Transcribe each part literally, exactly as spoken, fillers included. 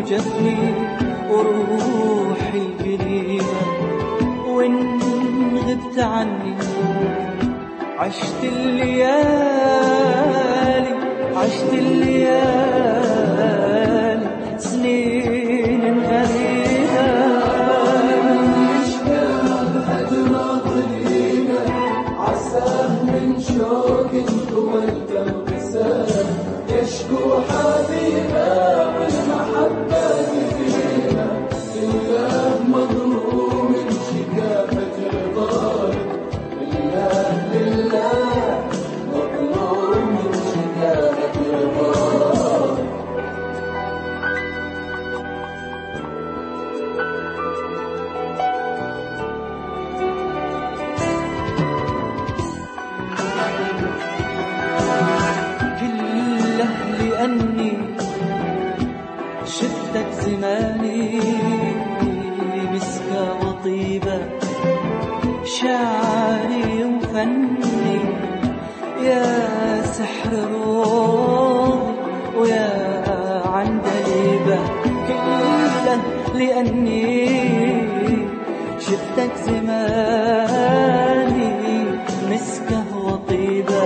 وجفني وروحي القريبة، وإن غبت عني عشت الليالي عشت الليالي سنين غريبة. يشكال هجرة ظليمة عساه من شوق جوا القلب سال، يشكو حبيبه والمحبة فينا لله مظلوم شكافة الظالم، لله لله مظلوم شكافة الظالم. كله لأني شفتك زماني مسكة وطيبة، شعري وفني يا سحر روحي ويا عندليبة. كله لأني شفتك زماني مسكة وطيبة،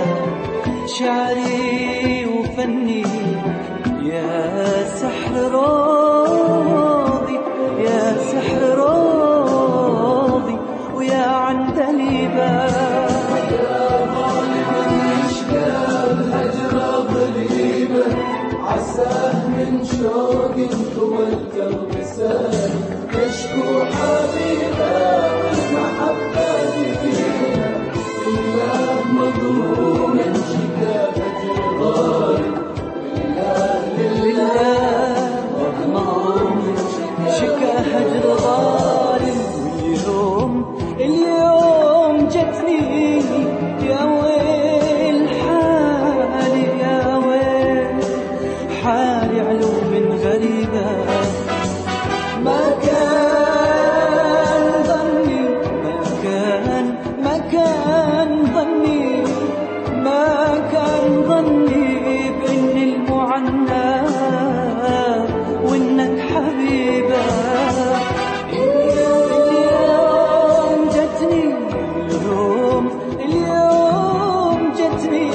شعري وفني يا سحر راضي يا سحر راضي ويا عندليبة. يا ظالما يشكال هجرة ظليمة عساه من شوق جوا القلب سال، يشكو حبيبه والمحبة فينا لله مظلوم شكافة الظالم، لله لله مظلوم شكا هجر ظالم. واليوم اليوم جتني يا ويل حالي يا ويل حالي علو من غريبة. ما كان ظني ما كان ما كان ظني ما كان ظني بإن المعنى وإنك حبيبة. اليوم جتني اليوم اليوم جتني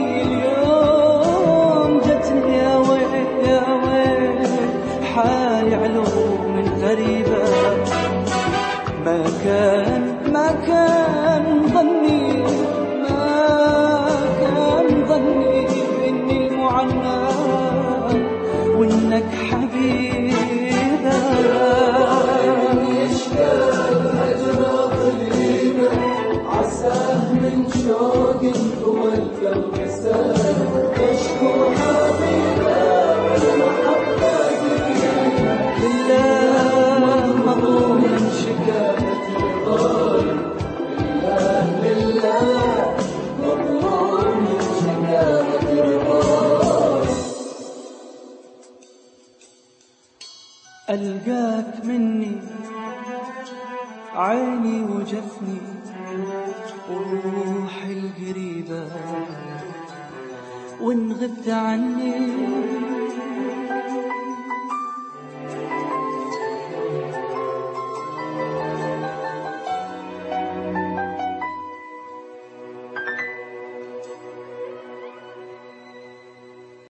اليوم جتني يا ويل يا ويل حالي علو من غريبة. ما كان ما كان ظني ما كان ظني بإني المعنى وإنك حبيبة. يشكال هجرة ظليمة عساه من شوق جوا القلب سال، يشكو حبيبه والمحبة فينا لله مظلوم شكافة الظالم، لله لله مظلوم شكافة الظالم. ألقاك مني عيني وجفني وروحي القريبة، وإن غبت عني